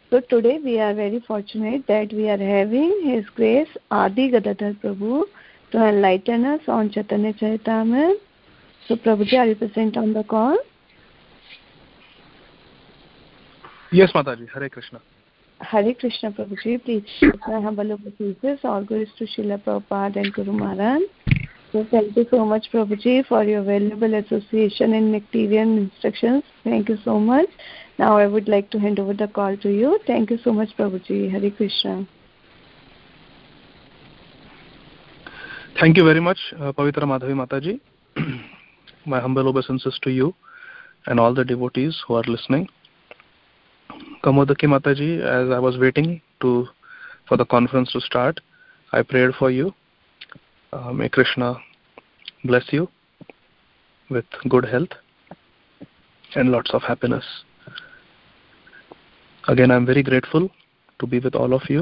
So today we are very fortunate that we are having His Grace Adi Gadadhar Prabhu to enlighten us on Chaitanya Charitamrita. So Prabhuji, are you present on the call? Yes, Mataji. Hare Krishna. Hare Krishna, Prabhuji. Please accept my humble obeisances. All glories to Srila Prabhupada and Guru Maharaj. So thank you so much, Prabhuji, for your valuable association and nectarian instructions. Thank you so much. Now I would like to hand over the call to you. Thank you so much, Prabhuji. Hare Krishna. Thank you very much, Pavitra Madhavi Mataji. My humble obeisances to you and all the devotees who are listening. Kamodaki Mataji, as I was waiting for the conference to start, I prayed for you. May Krishna bless you with good health and lots of happiness. Again, I am very grateful to be with all of you.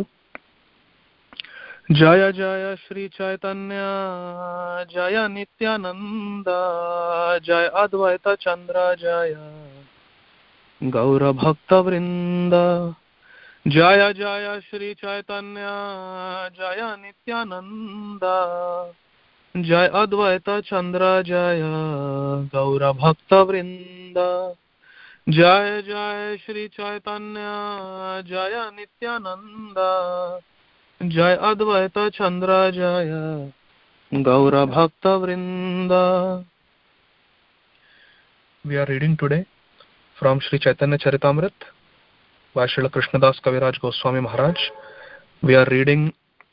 Jaya Jaya Shri Chaitanya Jaya Nityananda Jaya Advaita Chandra Jaya Gaura Bhakta Vrinda. Jaya Jaya Shri Chaitanya Jaya Nityananda Jaya Advaita Chandra Jaya Gaura Bhakta Vrinda. Jaya Jaya Shri Chaitanya Jaya Nityananda Jaya Advaita Chandra Jaya Gaura Bhakta Vrinda. We are reading today from Sri Chaitanya Charitamrita by Srila Krishnadas Kaviraj Goswami Maharaj. We are reading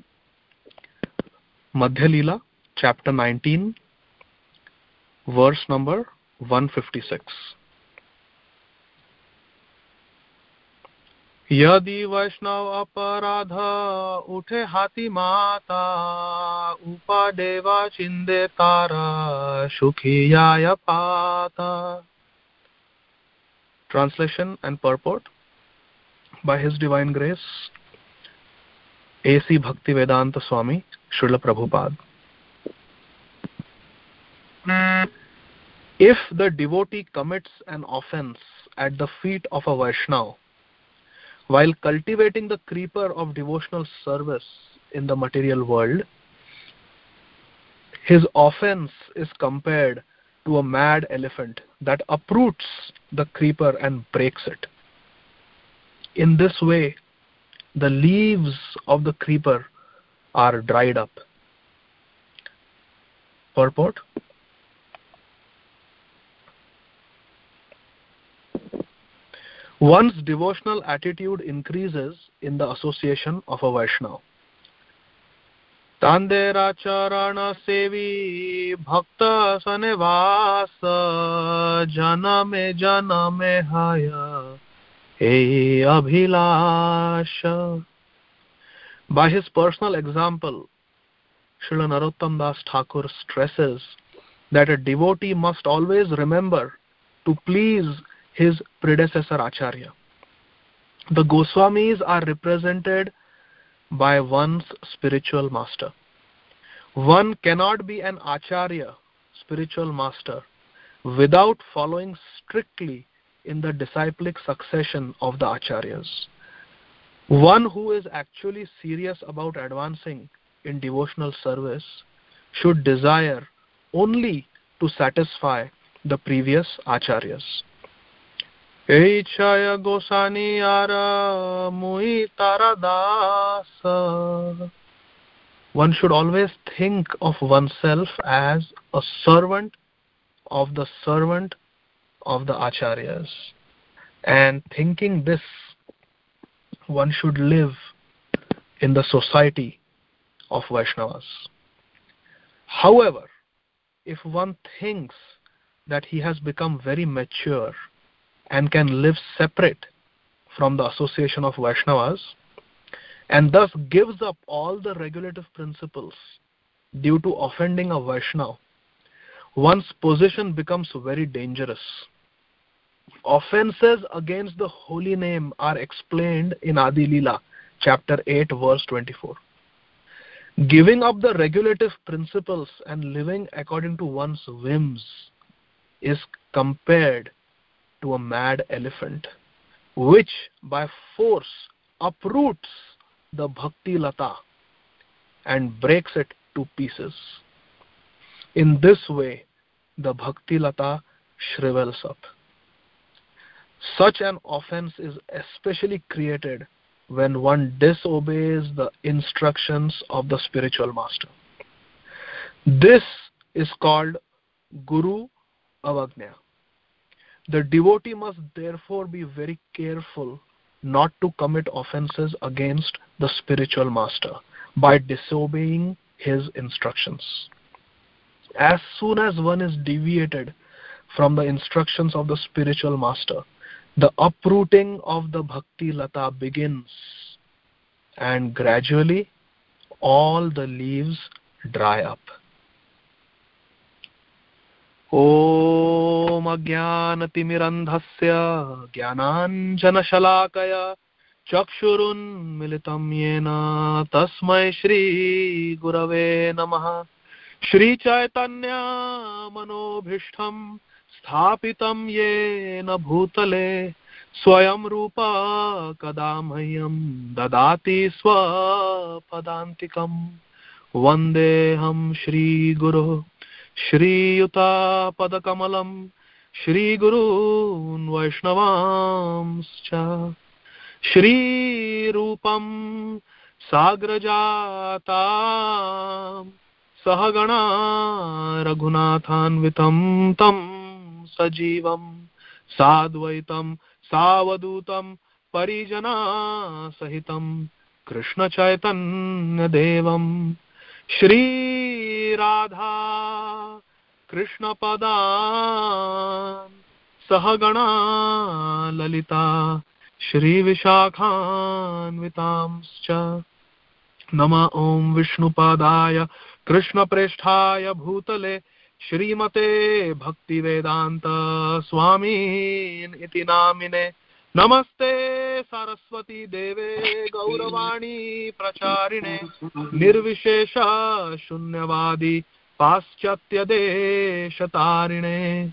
Madhya Leela, chapter 19, verse number 156. Yadi Vaishnav aparadha uthe hati mata upadeva chinde tara shukhiyaya pata. Translation and purport by His Divine Grace A.C. Bhaktivedanta Swami Srila Prabhupada. If the devotee commits an offense at the feet of a Vaishnava while cultivating the creeper of devotional service in the material world, his offense is compared to a mad elephant that uproots the creeper and breaks it. In this way, the leaves of the creeper are dried up. Purport: one's devotional attitude increases in the association of a Vaishnava. Tandera charana sevi bhakta sanevasa janame haya e abhilasha. By his personal example, Srila Narottam Das Thakur stresses that a devotee must always remember to please his predecessor Acharya. The Goswamis are represented by one's spiritual master. One cannot be an Acharya, spiritual master, without following strictly in the disciplic succession of the Acharyas. One who is actually serious about advancing in devotional service should desire only to satisfy the previous Acharyas. Eichaya Gosani Ara Mui Taradasa. One should always think of oneself as a servant of the Acharyas. And thinking this, one should live in the society of Vaishnavas. However, if one thinks that he has become very mature and can live separate from the association of Vaishnavas, and thus gives up all the regulative principles due to offending a Vaishnava, one's position becomes very dangerous. Offenses against the holy name are explained in Adi Leela, chapter 8, verse 24. Giving up the regulative principles and living according to one's whims is compared to a mad elephant which by force uproots the bhakti lata and breaks it to pieces. In this way, the bhakti lata shrivels up. Such an offense is especially created when one disobeys the instructions of the spiritual master. This is called Guru Avagnya. The devotee must therefore be very careful not to commit offenses against the spiritual master by disobeying his instructions. As soon as one is deviated from the instructions of the spiritual master, the uprooting of the bhakti lata begins, and gradually all the leaves dry up. Om Ajnanatimirandhasya Jnananjanashalakaya Chakshurun Militam Yena Tasmai Shri Gurave Namaha. Shri Chaitanya Manobhishtham Sthapitam Yena Bhutale Swayam Rupa Kadamahyam Dadati Swapadantikam Vandeham Shri Guru Shri Yuta Padakamalam Shri Gurun Vaishnavamscha Shri Rupam Sagrajatam Sahagana Raghunathanvitam Tam Sajivam Sadvaitam Savadutam Parijana Sahitam Krishna Chaitanya Devam Shri Radha Krishna Padan Sahagana Lalita Shri Vishakhan Vitamscha Nama Om Vishnu Padaya Krishna Presthaya Bhutale Shrimate Bhakti Vedanta Swami Iti Namine Namaste Saraswati Deve Gauravani Pracharine Nirvishesha Shunyavadi Paschatya Deshatarine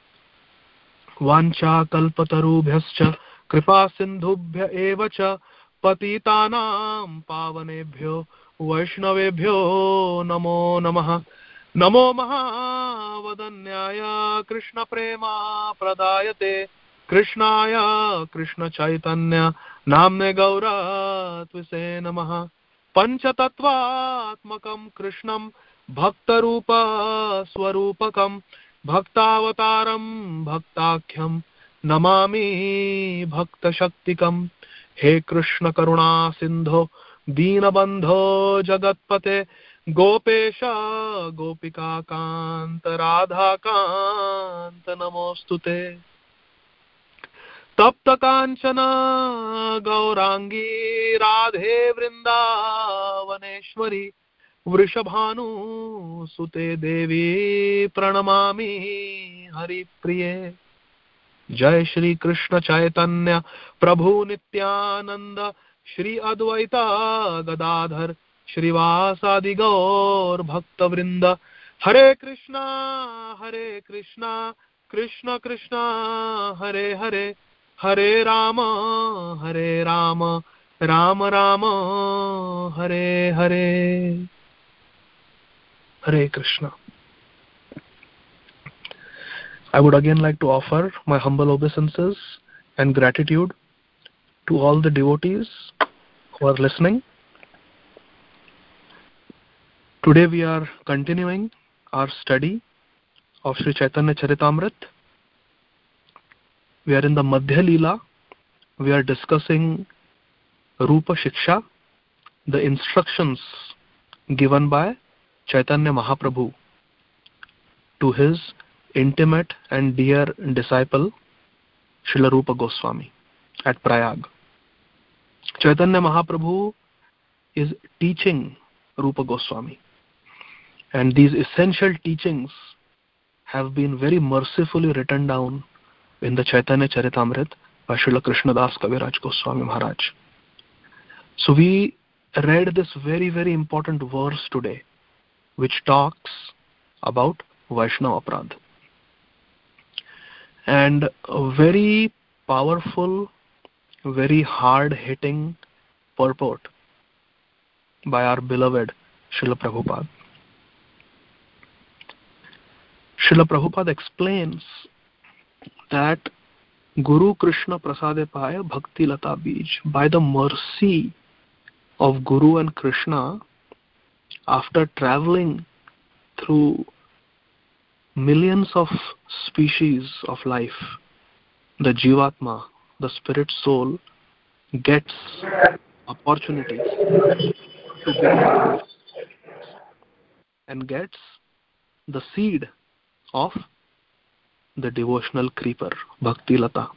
Vancha Kalpatarubhyascha Kripa Sindhubhya Evacha Patitanam Pavanebhyo Vaishnavebhyo Namo Namaha Namo Mahavadanyaya Krishna Prema Pradayate Krishnaya Krishna Chaitanya Namne Gaura Tvise Namaha Panchatattvatmakam Krishnam Bhaktarupa Swarupakam Bhaktavataram Bhaktakhyam Namami Bhakta Shaktikam He Krishna Karuna Sindho Deenabandho Jagatpate Gopesha Gopika Kanta Radha Kanta Namostute Tapta Kanchana Gaurangi Radhe Vrindavaneshwari Vrishabhanu Sute Devi Pranamami Hari Priye Jai Shri Krishna Chaitanya Prabhu Nityananda Shri Advaita Gadadhar Shrivasadi Gaur Bhakta Vrinda Hare Krishna Krishna Krishna Hare Hare Hare Rama Rama Rama Hare Hare Hare Krishna. I would again like to offer my humble obeisances and gratitude to all the devotees who are listening. Today we are continuing our study of Sri Chaitanya Charitamrit. We are in the Madhya Leela. We are discussing Rupa Shiksha, the instructions given by Chaitanya Mahaprabhu to his intimate and dear disciple Srila Rupa Goswami at Prayag. Chaitanya Mahaprabhu is teaching Rupa Goswami, and these essential teachings have been very mercifully written down in the Chaitanya Charitamrit by Srila Krishnadas Kaviraj Goswami Maharaj. So we read this very, very important verse today, which talks about Vaishnava Aparadh. And a very powerful very hard-hitting purport by our beloved Srila Prabhupada. Srila Prabhupada explains that Guru Krishna Prasade Paya Bhakti Lata Bij, by the mercy of Guru and Krishna, after traveling through millions of species of life, the Jivatma, the spirit soul, gets opportunities to become and gets the seed of the devotional creeper, Bhakti Lata.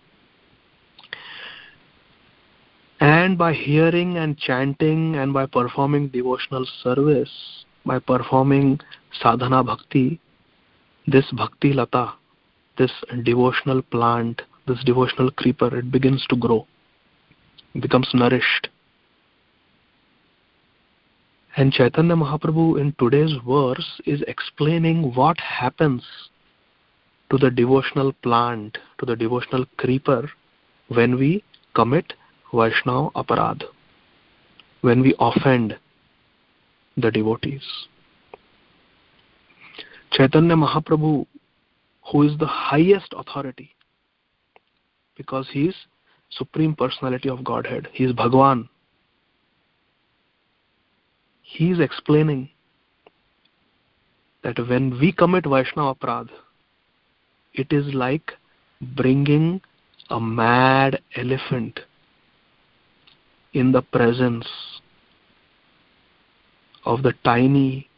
And by hearing and chanting and by performing devotional service, by performing sadhana bhakti, this Bhakti Lata, this devotional plant, this devotional creeper, it begins to grow, it becomes nourished. And Chaitanya Mahaprabhu in today's verse is explaining what happens to the devotional plant, to the devotional creeper, when we commit Vaishnava Aparadh, when we offend the devotees. Chaitanya Mahaprabhu, who is the highest authority, because he is Supreme Personality of Godhead, he is Bhagwan, he is explaining that when we commit Vaishnava Aparadh, it is like bringing a mad elephant in the presence of the tiny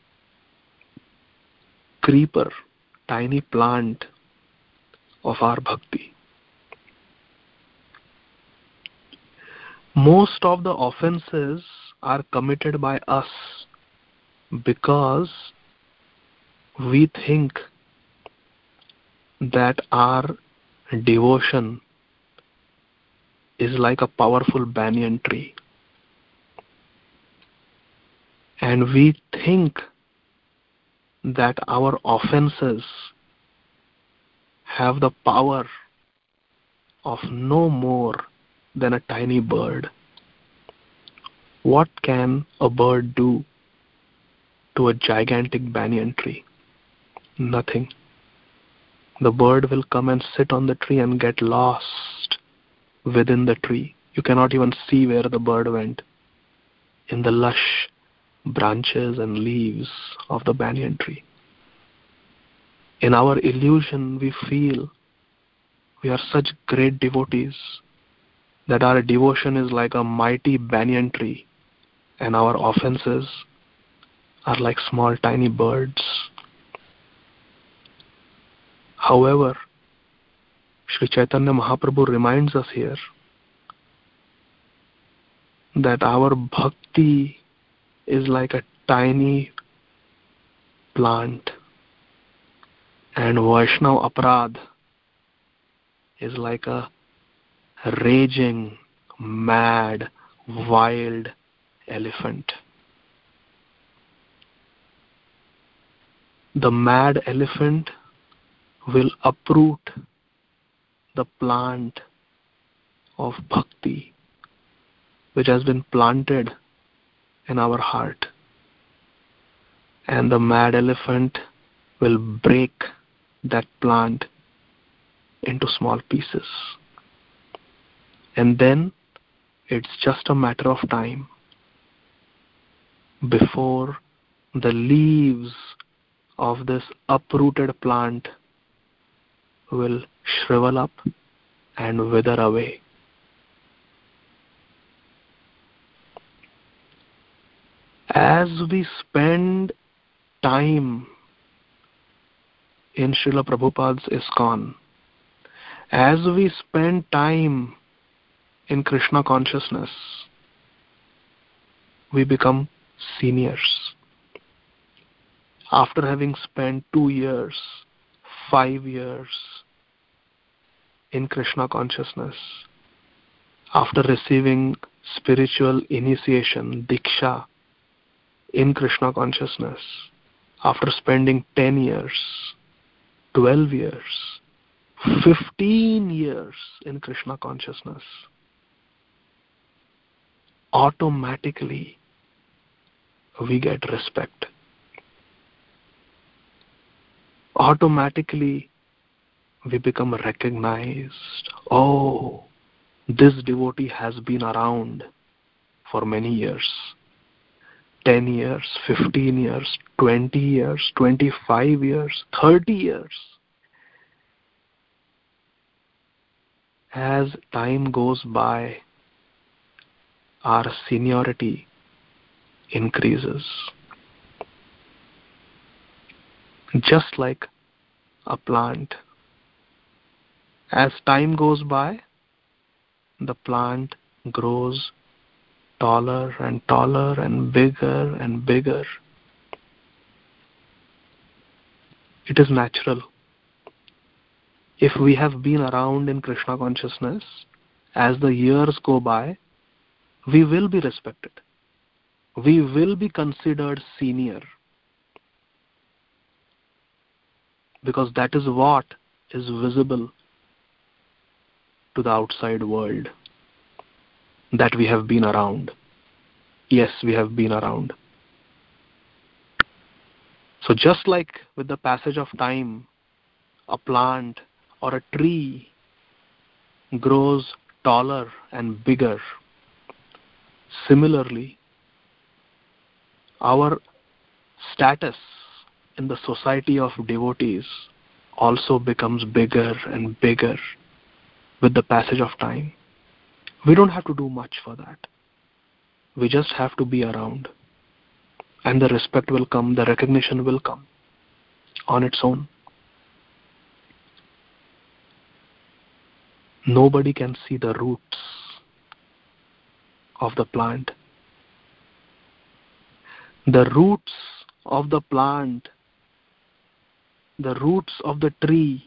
creeper, tiny plant of our bhakti. Most of the offenses are committed by us because we think that our devotion is like a powerful banyan tree. And we think that our offenses have the power of no more than a tiny bird. What can a bird do to a gigantic banyan tree? Nothing. The bird will come and sit on the tree and get lost within the tree. You cannot even see where the bird went, in the lush branches and leaves of the banyan tree. In our illusion, we feel we are such great devotees that our devotion is like a mighty banyan tree and our offenses are like small tiny birds. However, Sri Chaitanya Mahaprabhu reminds us here that our bhakti is like a tiny plant and Vaishnava Aparadh is like a raging, mad, wild elephant. The mad elephant will uproot the plant of bhakti which has been planted in our heart, and the mad elephant will break that plant into small pieces, and then it's just a matter of time before the leaves of this uprooted plant will shrivel up and wither away. As we spend time in Srila Prabhupada's ISKCON, as we spend time in Krishna consciousness, we become seniors. After having spent 2 years, 5 years in Krishna consciousness, after receiving spiritual initiation, Diksha, in Krishna consciousness, after spending 10 years, 12 years, 15 years in Krishna consciousness, automatically we get respect. Automatically we become recognized. Oh, this devotee has been around for many years. 10 years, 15 years, 20 years, 25 years, 30 years. As time goes by, our seniority increases. Just like a plant. As time goes by, the plant grows taller and taller and bigger and bigger. It is natural. If we have been around in Krishna consciousness, as the years go by, we will be respected. We will be considered senior. Because that is what is visible to the outside world. That we have been around. Yes, we have been around. So just like with the passage of time, a plant or a tree grows taller and bigger, similarly, our status in the society of devotees also becomes bigger and bigger with the passage of time. We don't have to do much for that. We just have to be around. And the respect will come, the recognition will come on its own. Nobody can see the roots of the plant. The roots of the plant, the roots of the tree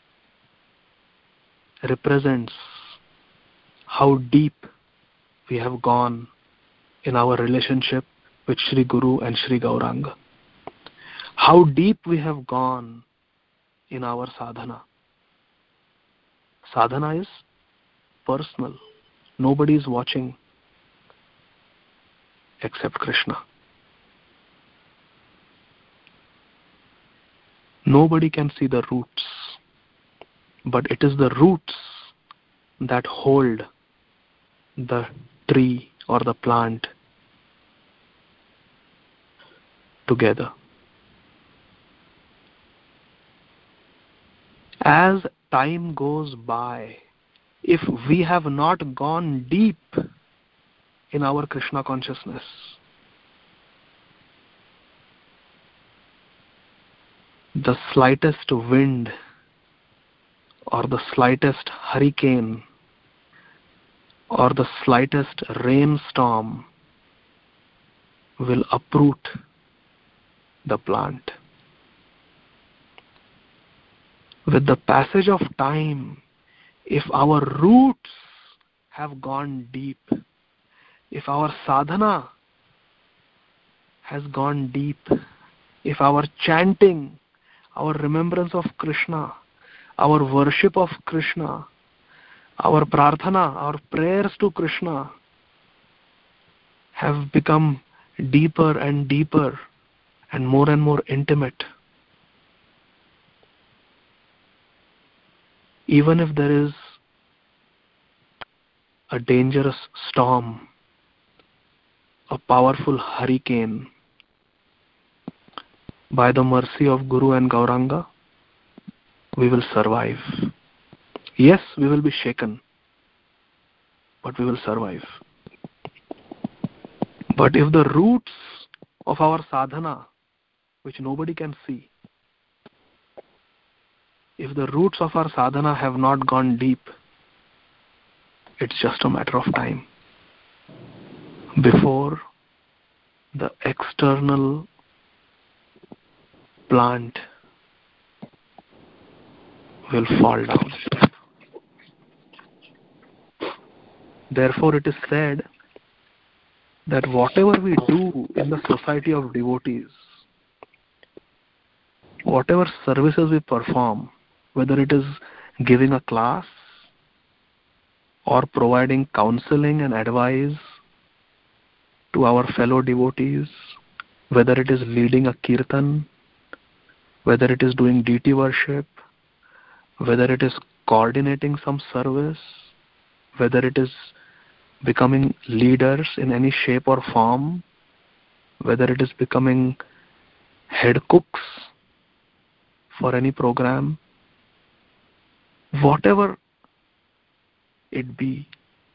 represents how deep we have gone in our relationship with Sri Guru and Sri Gauranga. How deep we have gone in our sadhana. Sadhana is personal. Nobody is watching except Krishna. Nobody can see the roots, but it is the roots that hold the tree or the plant together. As time goes by, if we have not gone deep in our Krishna consciousness, the slightest wind or the slightest hurricane or the slightest rainstorm will uproot the plant. With the passage of time, if our roots have gone deep, if our sadhana has gone deep, if our chanting, our remembrance of Krishna, our worship of Krishna, our prarthana, our prayers to Krishna have become deeper and deeper and more intimate. Even if there is a dangerous storm, a powerful hurricane, by the mercy of Guru and Gauranga, we will survive. Yes, we will be shaken, but we will survive. But if the roots of our sadhana, which nobody can see, if the roots of our sadhana have not gone deep, it's just a matter of time before the external plant will fall down. Therefore, it is said that whatever we do in the society of devotees, whatever services we perform, whether it is giving a class or providing counseling and advice to our fellow devotees, whether it is leading a kirtan, whether it is doing deity worship, whether it is coordinating some service, whether it is becoming leaders in any shape or form, whether it is becoming head cooks for any program, whatever it be,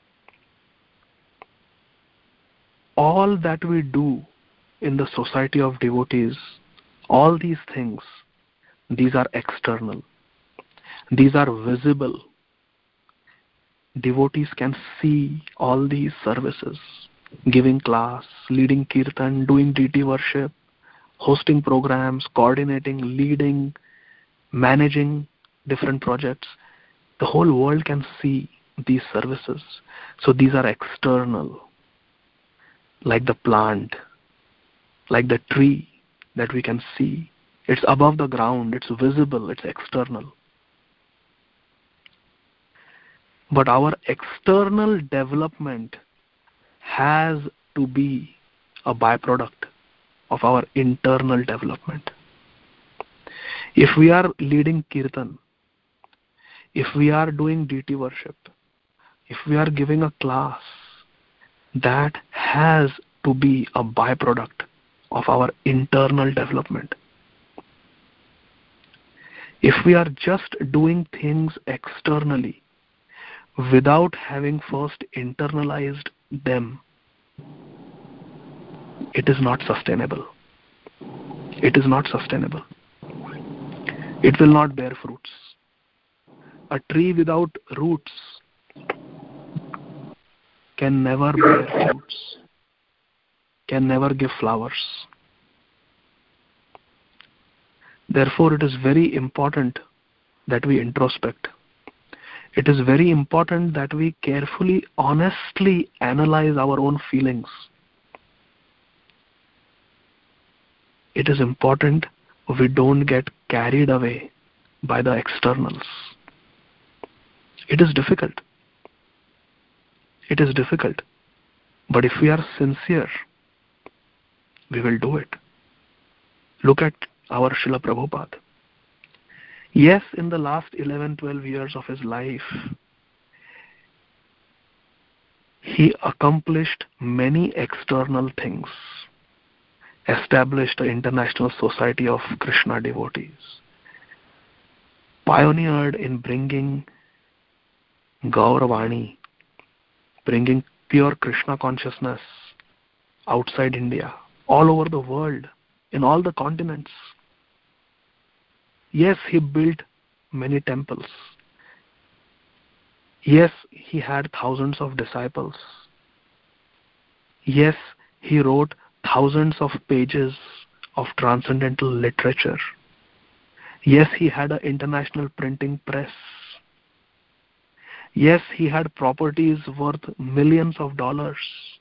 all that we do in the society of devotees, all these things, these are external. These are visible. Devotees can see all these services, giving class, leading kirtan, doing deity worship, hosting programs, coordinating, leading, managing different projects. The whole world can see these services. So these are external, like the plant, like the tree that we can see. It's above the ground, it's visible, it's external. But our external development has to be a byproduct of our internal development. If we are leading kirtan, if we are doing deity worship, if we are giving a class, that has to be a byproduct of our internal development. If we are just doing things externally without having first internalized them, it is not sustainable. It is not sustainable. It will not bear fruits. A tree without roots can never bear fruits, can never give flowers. Therefore, it is very important that we introspect. It is very important that we carefully, honestly analyze our own feelings. It is important we don't get carried away by the externals. It is difficult. It is difficult. But if we are sincere, we will do it. Look at our Srila Prabhupada. Yes, in the last 11-12 years of his life, he accomplished many external things, established the International Society of Krishna Devotees, pioneered in bringing Gauravani, bringing pure Krishna consciousness outside India, all over the world, in all the continents. Yes, he built many temples. Yes, he had thousands of disciples. Yes, he wrote thousands of pages of transcendental literature. Yes, he had an international printing press. Yes, he had properties worth millions of dollars.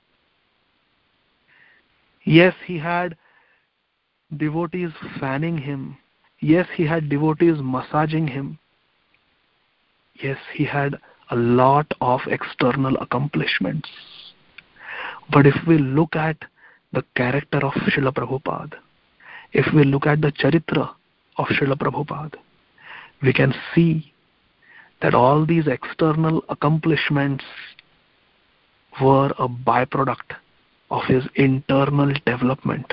Yes, he had devotees fanning him. Yes, he had devotees massaging him. Yes, he had a lot of external accomplishments. But if we look at the character of Srila Prabhupada, if we look at the charitra of Srila Prabhupada, we can see that all these external accomplishments were a byproduct of his internal development.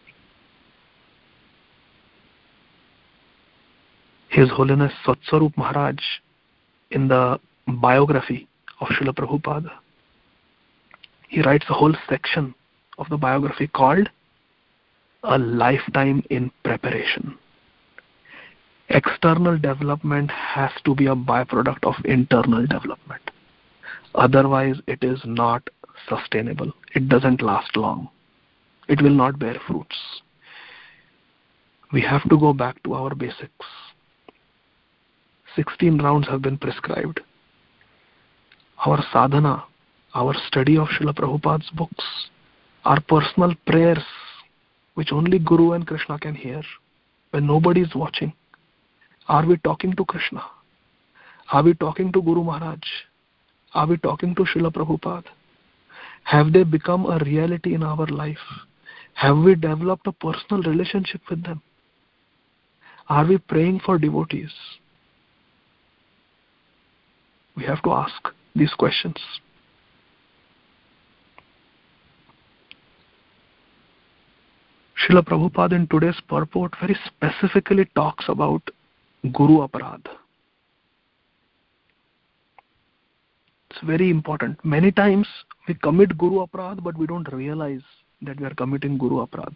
His Holiness Satswarup Maharaj, in the biography of Srila Prabhupada, he writes a whole section of the biography called A Lifetime in Preparation. External development has to be a byproduct of internal development. Otherwise, it is not sustainable. It doesn't last long. It will not bear fruits. We have to go back to our basics. 16 rounds have been prescribed. Our sadhana, our study of Srila Prabhupada's books, our personal prayers, which only Guru and Krishna can hear when nobody is watching. Are we talking to Krishna? Are we talking to Guru Maharaj? Are we talking to Srila Prabhupada? Have they become a reality in our life? Have we developed a personal relationship with them? Are we praying for devotees? We have to ask these questions. Srila Prabhupada in today's purport very specifically talks about Guru Aparadh. It's very important. Many times we commit Guru Aparadh, but we don't realize that we are committing Guru Aparadh.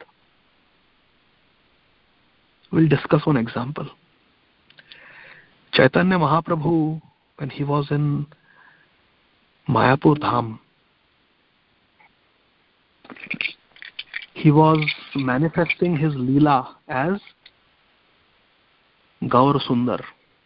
We'll discuss one example. Chaitanya Mahaprabhu, when he was in Mayapur Dham, he was manifesting his Leela as Gaur Sundar,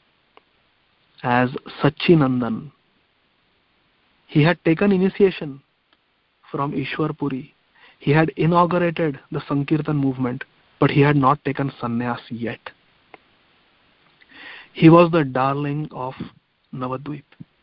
as Sachinandan. He had taken initiation from Ishwar Puri. He had inaugurated the Sankirtan movement, but he had not taken sannyas yet. He was the darling of Navadvip.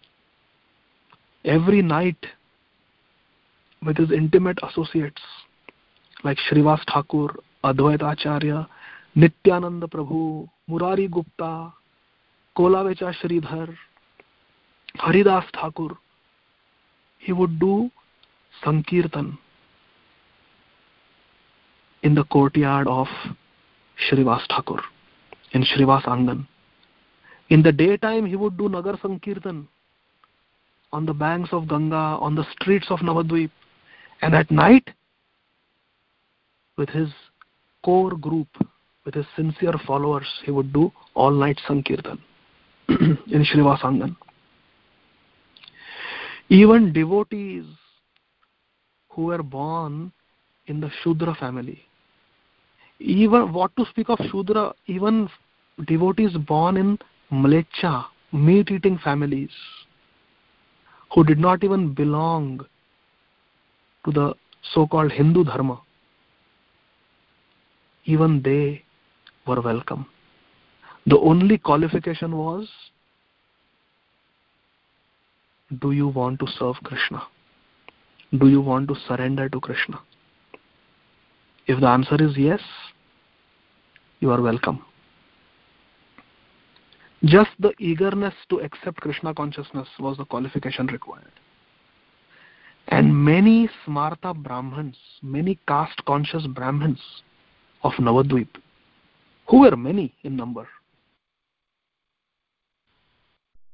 Every night, with his intimate associates like Shrivas Thakur, Advaita Acharya, Nityananda Prabhu, Murari Gupta, Kolavecha Sridhar, Haridas Thakur, he would do Sankirtan in the courtyard of Shrivas Thakur, in Shrivas Angan. In the daytime, he would do Nagar Sankirtan on the banks of Ganga, on the streets of Navadvip. And at night, with his core group, with his sincere followers, he would do all-night Sankirtan in Shrivas Angan. Even devotees who were born in the Shudra family, even what to speak of Shudra, even devotees born in Mlecha, meat-eating families, who did not even belong to the so-called Hindu Dharma, even they were welcome. The only qualification was, do you want to serve Krishna? Do you want to surrender to Krishna? If the answer is yes, you are welcome. Just the eagerness to accept Krishna consciousness was the qualification required. And many Smarta Brahmins, many caste conscious Brahmins of Navadvip, who were many in number,